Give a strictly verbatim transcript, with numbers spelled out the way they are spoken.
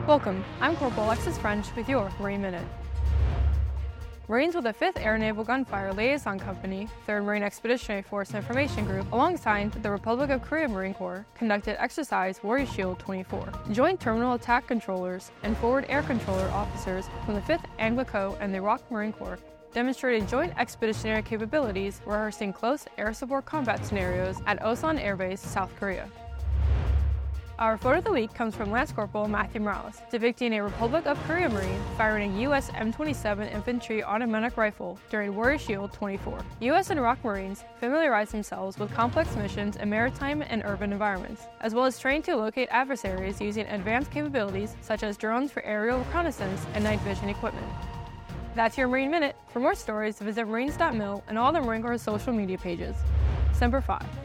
Welcome, I'm Corporal Alexis French with your Marine Minute. Marines with the fifth Air Naval Gunfire Liaison Company, third Marine Expeditionary Force Information Group, alongside the Republic of Korea Marine Corps, conducted exercise Warrior Shield twenty-four. Joint Terminal Attack Controllers and Forward Air Controller officers from the fifth Anglo and the Iraq Marine Corps demonstrated joint expeditionary capabilities rehearsing close air support combat scenarios at Osan Air Base, South Korea. Our photo of the week comes from Lance Corporal Matthew Morales, depicting a Republic of Korea Marine firing a U S M twenty-seven infantry automatic rifle during Warrior Shield twenty-four. U S and Iraq Marines familiarize themselves with complex missions in maritime and urban environments, as well as train to locate adversaries using advanced capabilities such as drones for aerial reconnaissance and night vision equipment. That's your Marine Minute. For more stories, visit marines dot mil and all the Marine Corps social media pages. Semper Fi.